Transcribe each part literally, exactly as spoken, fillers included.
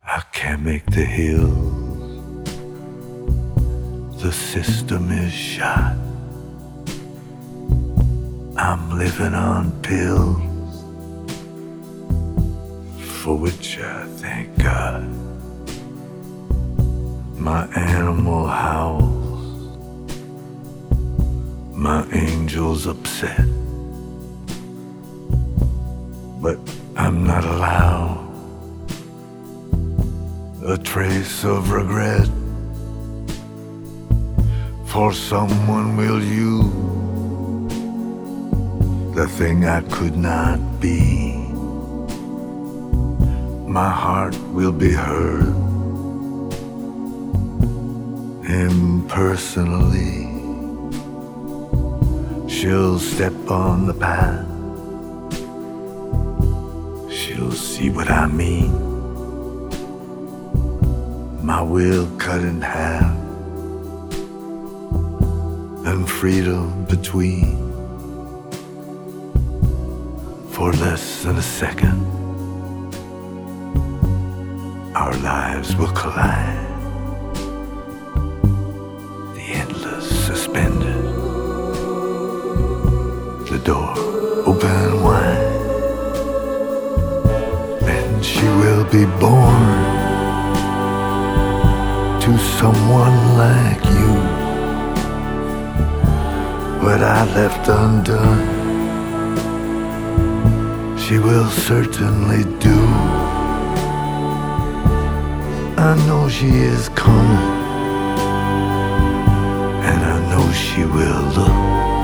I can't make the hills. The system is shot. I'm living on pills, for which I thank God. My animal howls, my angel's upset, but I'm not allowed a trace of regret, for someone will use the thing I could not be. My heart will be heard impersonally. She'll step on the path, she'll see what I mean. My will cut in half, and freedom between. For less than a second, our lives will collide. The endless suspended, the door open wide. Then she will be born to someone like you. What I left undone, she will certainly do. I know she is coming, and I know she will look,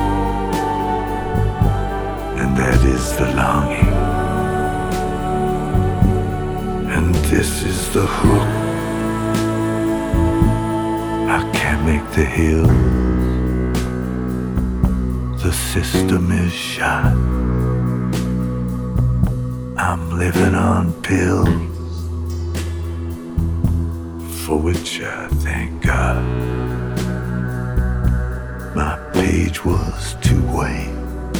and that is the longing, and this is the hook. I can't make the hills. The system is shot. I'm living on pills, for which I thank God. My page was too white,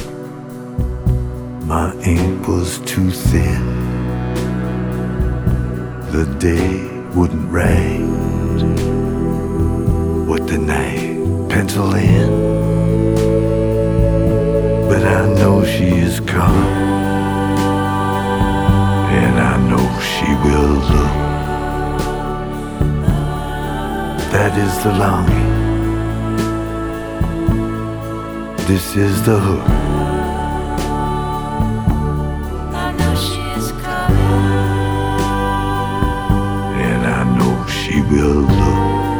my ink was too thin. The day wouldn't write what the night penciled in. But I know she is coming, and I know she will look. That is the longing, this is the hook. I know she is coming, and I know she will look.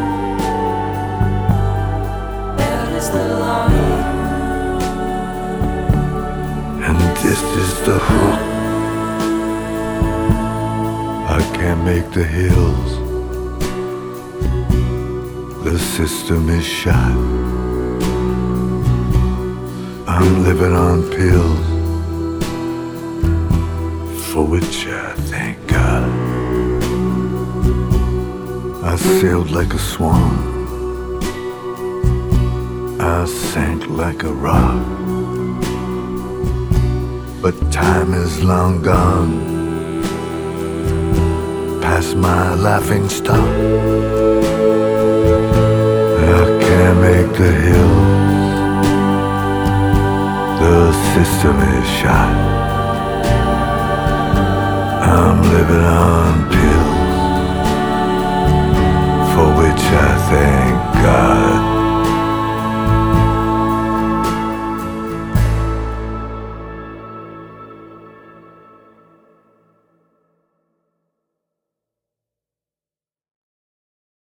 that is the longing, And this is the hook. I can't make the hills. The system is shot. I'm living on pills, for which I thank God. I sailed like a swan, I sank like a rock. But time is long gone, past my laughing stock. I can't make the hills. The system is shot. I'm living on pills.